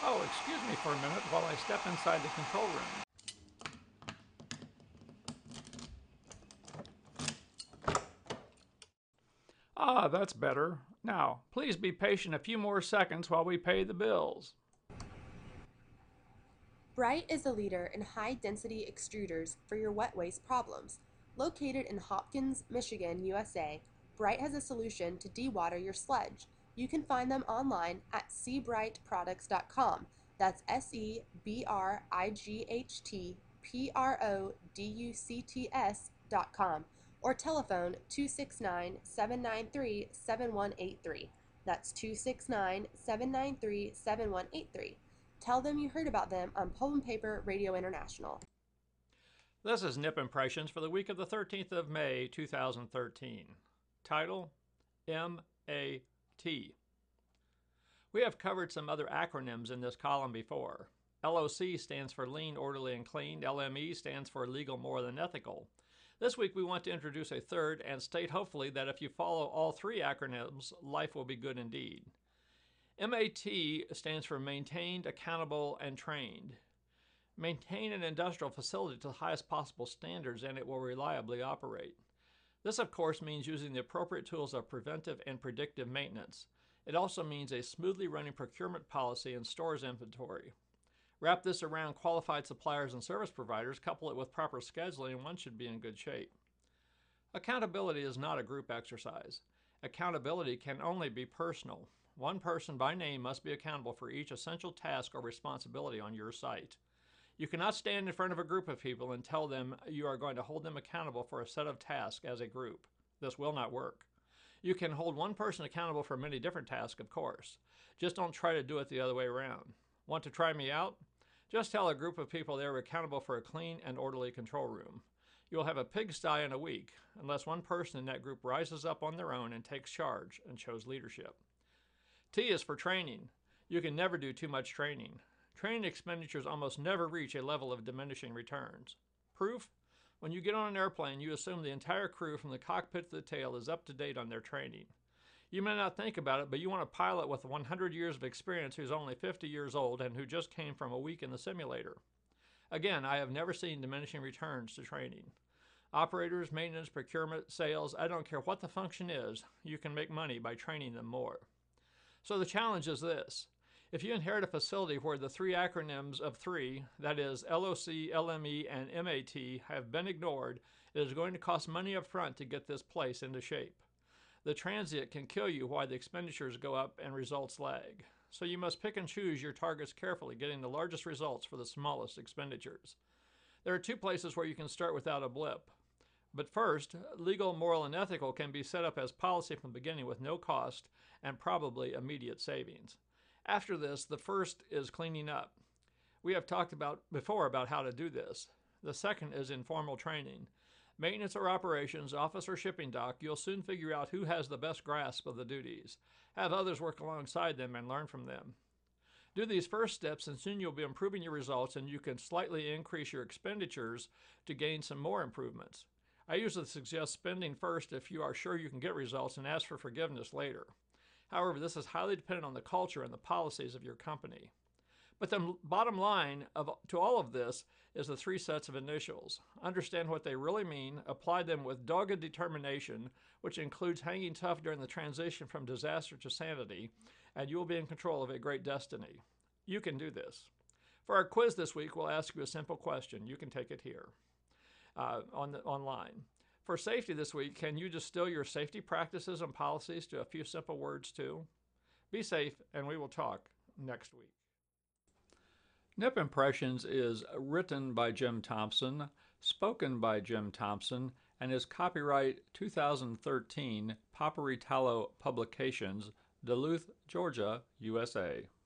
Oh, excuse me for a minute while I step inside the control room. Ah, that's better. Now, please be patient a few more seconds while we pay the bills. Bright is a leader in high-density extruders for your wet waste problems. Located in Hopkins, Michigan, USA, Bright has a solution to dewater your sludge. You can find them online at sebrightproducts.com. That's SEBRIGHTPRODUCTS.com or telephone 269-793-7183. That's 269-793-7183. Tell them you heard about them on Pulp and Paper Radio International. This is Nip Impressions for the week of the 13th of May, 2013. Title: MAT. We have covered some other acronyms in this column before. LOC stands for Lean, Orderly, and Clean. LME stands for Legal, Moral, and Ethical. This week we want to introduce a third and state hopefully that if you follow all three acronyms, life will be good indeed. MAT stands for Maintained, Accountable, and Trained. Maintain an industrial facility to the highest possible standards and it will reliably operate. This, of course, means using the appropriate tools of preventive and predictive maintenance. It also means a smoothly running procurement policy and stores inventory. Wrap this around qualified suppliers and service providers, couple it with proper scheduling, and one should be in good shape. Accountability is not a group exercise. Accountability can only be personal. One person by name must be accountable for each essential task or responsibility on your site. You cannot stand in front of a group of people and tell them you are going to hold them accountable for a set of tasks as a group. This will not work. You can hold one person accountable for many different tasks, of course. Just don't try to do it the other way around. Want to try me out? Just tell a group of people they are accountable for a clean and orderly control room. You'll have a pigsty in a week, unless one person in that group rises up on their own and takes charge and shows leadership. T is for training. You can never do too much training. Training expenditures almost never reach a level of diminishing returns. Proof? When you get on an airplane, you assume the entire crew from the cockpit to the tail is up to date on their training. You may not think about it, but you want a pilot with 100 years of experience who's only 50 years old and who just came from a week in the simulator. Again, I have never seen diminishing returns to training. Operators, maintenance, procurement, sales, I don't care what the function is, you can make money by training them more. So the challenge is this. If you inherit a facility where the three acronyms of three, that is LOC, LME, and MAT, have been ignored, it is going to cost money up front to get this place into shape. The transient can kill you while the expenditures go up and results lag. So you must pick and choose your targets carefully, getting the largest results for the smallest expenditures. There are two places where you can start without a blip. But first, legal, moral, and ethical can be set up as policy from the beginning with no cost and probably immediate savings. After this, the first is cleaning up. We have talked before about how to do this. The second is informal training. Maintenance or operations, office or shipping dock, you'll soon figure out who has the best grasp of the duties. Have others work alongside them and learn from them. Do these first steps and soon you'll be improving your results and you can slightly increase your expenditures to gain some more improvements. I usually suggest spending first if you are sure you can get results and ask for forgiveness later. However, this is highly dependent on the culture and the policies of your company. But the bottom line to all of this is the three sets of initials. Understand what they really mean, apply them with dogged determination, which includes hanging tough during the transition from disaster to sanity, and you will be in control of a great destiny. You can do this. For our quiz this week, we'll ask you a simple question. You can take it here online. For safety this week, can you distill your safety practices and policies to a few simple words too? Be safe, and we will talk next week. Nip Impressions is written by Jim Thompson, spoken by Jim Thompson, and is copyright 2013 Paperitalo Publications, Duluth, Georgia, USA.